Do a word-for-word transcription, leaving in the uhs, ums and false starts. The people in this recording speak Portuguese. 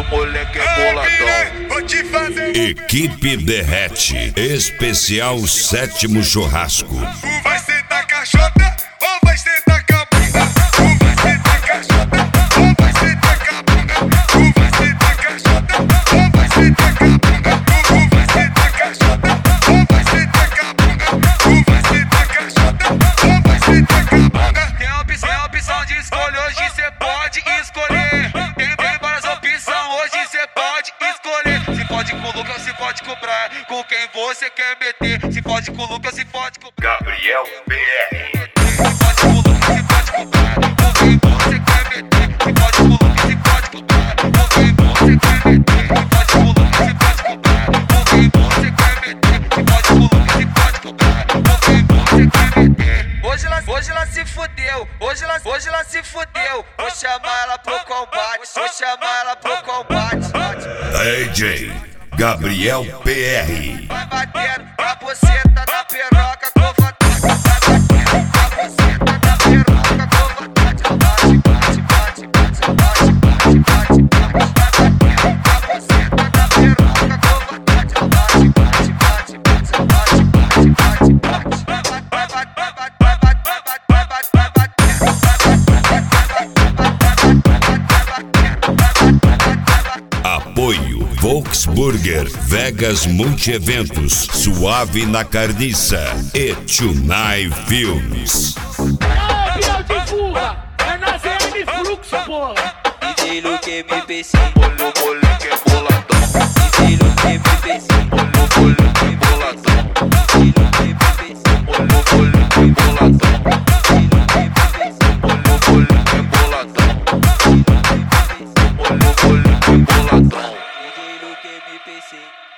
moleque é boladão. Vou te fazer. Equipe Derrete, especial sétimo churrasco. Tu vai sentar caixota ou vai sentar com a bunda? Tu vai sentar caixota ou vai sentar com a bunda? Tu vai sentar caixota ou vai sentar com a bunda? Tu vai sentar caixota ou vai sentar com a bunda? Tu vai sentar caixota ou vai sentar com a bunda? Tem a opção, a opção de escolha, hoje cê pode escolher. Tem, tem várias opções, hoje cê pode escolher. Se pode com o Lucas, se pode com o Brian, com quem você quer meter. Se pode com o Lucas, se pode com o Gabriel B R. Se pode com o Lucas, se pode com o Brian, com quem você quer meter. Se pode com o Lucas, se pode com o Brian, com quem você quer meter. Se pode com o Lucas, se pode com o Brian, com quem você quer meter. Se pode com o Lucas, se pode com o Brian, com quem você quer meter. Hoje ela, hoje ela se fudeu, hoje ela, hoje ela se fudeu. Vou chamar ela pro combate, vou chamar ela pro combate. D J Gabriel P R. Vai batendo a buceta da piroca com vontade. Vai batendo a buceta da piroca com vontade. Bate, bate, bate, bate, bate, bate, bate, bate. Vai batendo a buceta da piroca com vontade. Bate, bate, bate, bate, bate, bate, bate, bate. Vai bater, vai bater, vai bater, vai bater, vai bater. Apoio Volksburger, Vegas Multieventos, Suave na Carniça e Tunai Filmes. Ah, Biel de Fuga, é na Z M Fluxo, porra. D J Luke M P C, O moleque é boladão. D J Luke M P C, O moleque é boladão. D J Luke M P C, O moleque é boladão. D J Luke M P C, O moleque é boladão. O moleque é boladão. D J Luke M P C.